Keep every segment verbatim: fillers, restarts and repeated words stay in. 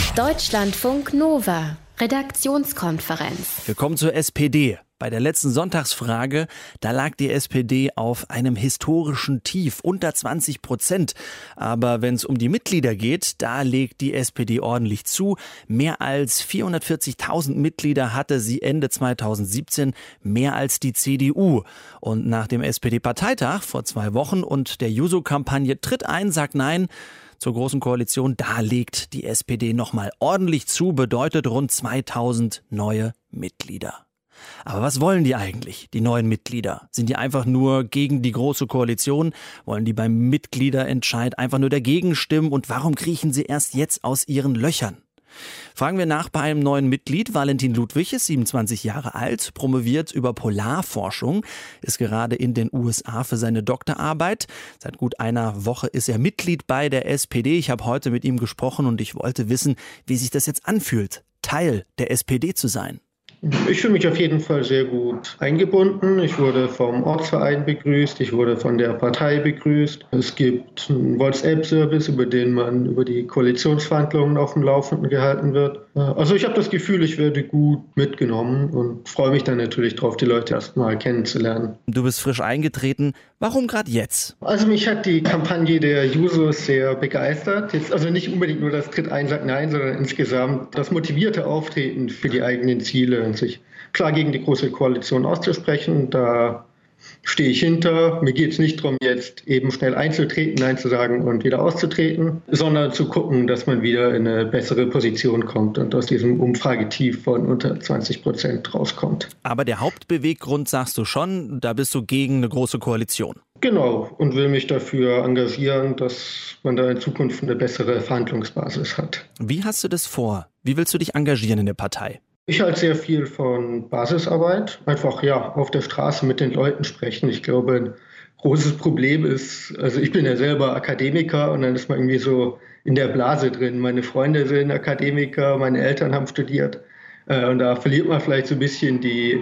Deutschlandfunk Nova, Redaktionskonferenz. Wir kommen zur S P D. Bei der letzten Sonntagsfrage, da lag die S P D auf einem historischen Tief, unter zwanzig Prozent. Aber wenn es um die Mitglieder geht, da legt die S P D ordentlich zu. Mehr als vierhundertvierzigtausend Mitglieder hatte sie Ende zweitausendsiebzehn, mehr als die C D U. Und nach dem S P D-Parteitag vor zwei Wochen und der Juso-Kampagne Tritt ein, sagt Nein zur Großen Koalition, da legt die S P D nochmal ordentlich zu, bedeutet rund zweitausend neue Mitglieder. Aber was wollen die eigentlich, die neuen Mitglieder? Sind die einfach nur gegen die Große Koalition? Wollen die beim Mitgliederentscheid einfach nur dagegen stimmen? Und warum kriechen sie erst jetzt aus ihren Löchern? Fragen wir nach bei einem neuen Mitglied. Valentin Ludwig ist siebenundzwanzig Jahre alt, promoviert über Polarforschung, ist gerade in den U S A für seine Doktorarbeit. Seit gut einer Woche ist er Mitglied bei der S P D. Ich habe heute mit ihm gesprochen und ich wollte wissen, wie sich das jetzt anfühlt, Teil der S P D zu sein. Ich fühle mich auf jeden Fall sehr gut eingebunden. Ich wurde vom Ortsverein begrüßt, ich wurde von der Partei begrüßt. Es gibt einen WhatsApp-Service, über den man über die Koalitionsverhandlungen auf dem Laufenden gehalten wird. Also ich habe das Gefühl, ich werde gut mitgenommen und freue mich dann natürlich darauf, die Leute erst mal kennenzulernen. Du bist frisch eingetreten. Warum gerade jetzt? Also mich hat die Kampagne der Jusos sehr begeistert. Jetzt also nicht unbedingt nur das Tritt ein, sagt Nein, sondern insgesamt das motivierte Auftreten für die eigenen Ziele und sich klar gegen die Große Koalition auszusprechen. Da stehe ich hinter. Mir geht es nicht darum, jetzt eben schnell einzutreten, Nein zu sagen und wieder auszutreten, sondern zu gucken, dass man wieder in eine bessere Position kommt und aus diesem Umfragetief von unter zwanzig Prozent rauskommt. Aber der Hauptbeweggrund, sagst du schon, da bist du gegen eine Große Koalition. Genau, und will mich dafür engagieren, dass man da in Zukunft eine bessere Verhandlungsbasis hat. Wie hast du das vor? Wie willst du dich engagieren in der Partei? Ich halte sehr viel von Basisarbeit. Einfach ja auf der Straße mit den Leuten sprechen. Ich glaube, ein großes Problem ist, also ich bin ja selber Akademiker und dann ist man irgendwie so in der Blase drin. Meine Freunde sind Akademiker, meine Eltern haben studiert. Und da verliert man vielleicht so ein bisschen die,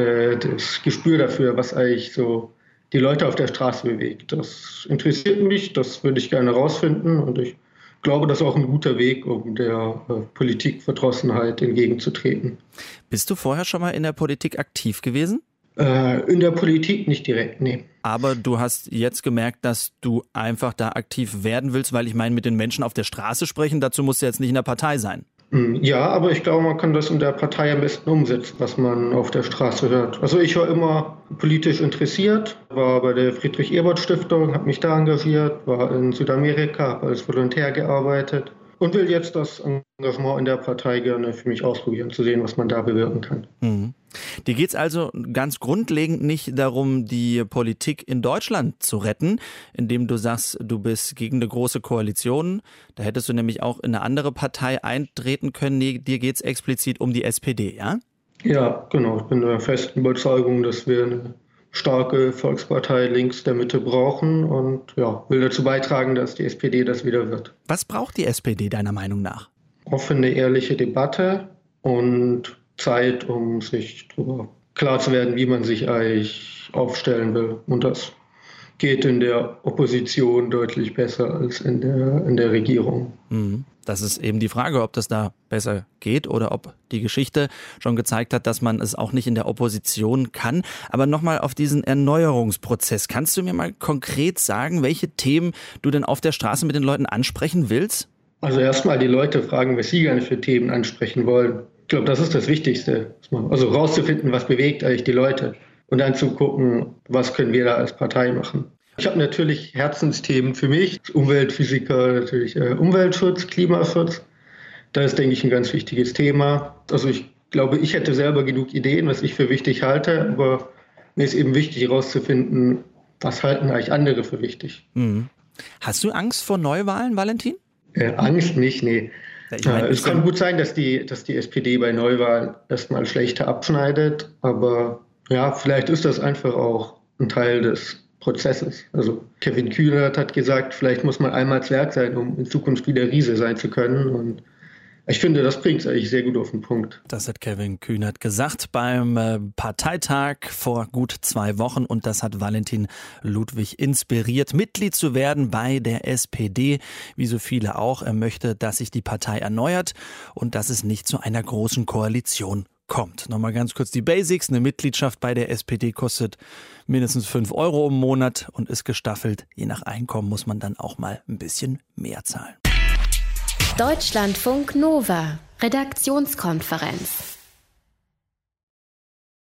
das Gespür dafür, was eigentlich so die Leute auf der Straße bewegt. Das interessiert mich, das würde ich gerne rausfinden und ich Ich glaube, das ist auch ein guter Weg, um der äh, Politikverdrossenheit entgegenzutreten. Bist du vorher schon mal in der Politik aktiv gewesen? Äh, in der Politik nicht direkt, nee. Aber du hast jetzt gemerkt, dass du einfach da aktiv werden willst, weil ich meine, mit den Menschen auf der Straße sprechen, dazu musst du jetzt nicht in der Partei sein. Ja, aber ich glaube, man kann das in der Partei am besten umsetzen, was man auf der Straße hört. Also ich war immer politisch interessiert, war bei der Friedrich-Ebert-Stiftung, habe mich da engagiert, war in Südamerika, habe als Volontär gearbeitet und will jetzt das Engagement in der Partei gerne für mich ausprobieren, zu sehen, was man da bewirken kann. Mhm. Dir geht es also ganz grundlegend nicht darum, die Politik in Deutschland zu retten, indem du sagst, du bist gegen eine große Koalition. Da hättest du nämlich auch in eine andere Partei eintreten können. Nee, dir geht es explizit um die S P D, ja? Ja, genau. Ich bin der festen Überzeugung, dass wir eine starke Volkspartei links der Mitte brauchen und ja, will dazu beitragen, dass die S P D das wieder wird. Was braucht die S P D deiner Meinung nach? Offene, ehrliche Debatte und Zeit, um sich darüber klar zu werden, wie man sich eigentlich aufstellen will. Und das geht in der Opposition deutlich besser als in der, in der Regierung. Das ist eben die Frage, ob das da besser geht oder ob die Geschichte schon gezeigt hat, dass man es auch nicht in der Opposition kann. Aber nochmal auf diesen Erneuerungsprozess. Kannst du mir mal konkret sagen, welche Themen du denn auf der Straße mit den Leuten ansprechen willst? Also erstmal die Leute fragen, was sie gerne für Themen ansprechen wollen. Ich glaube, das ist das Wichtigste. Also rauszufinden, was bewegt eigentlich die Leute und dann zu gucken, was können wir da als Partei machen. Ich habe natürlich Herzensthemen für mich, Umweltphysiker, natürlich äh, Umweltschutz, Klimaschutz. Das ist, denke ich, ein ganz wichtiges Thema. Also ich glaube, ich hätte selber genug Ideen, was ich für wichtig halte, aber mir ist eben wichtig herauszufinden, was halten eigentlich andere für wichtig. Mhm. Hast du Angst vor Neuwahlen, Valentin? Äh, Angst nicht, nee. Ich meine, es kann gut sein, dass die, dass die S P D bei Neuwahlen erstmal schlechter abschneidet, aber ja, vielleicht ist das einfach auch ein Teil des Prozesses. Also Kevin Kühnert hat gesagt, vielleicht muss man einmal Zwerg sein, um in Zukunft wieder Riese sein zu können. Und Ich finde, das bringt es eigentlich sehr gut auf den Punkt. Das hat Kevin Kühnert gesagt beim äh, Parteitag vor gut zwei Wochen. Und das hat Valentin Ludwig inspiriert, Mitglied zu werden bei der S P D. Wie so viele auch. Er möchte, dass sich die Partei erneuert und dass es nicht zu einer großen Koalition kommt. Nochmal ganz kurz die Basics. Eine Mitgliedschaft bei der S P D kostet mindestens fünf Euro im Monat und ist gestaffelt. Je nach Einkommen muss man dann auch mal ein bisschen mehr zahlen. Deutschlandfunk Nova, Redaktionskonferenz.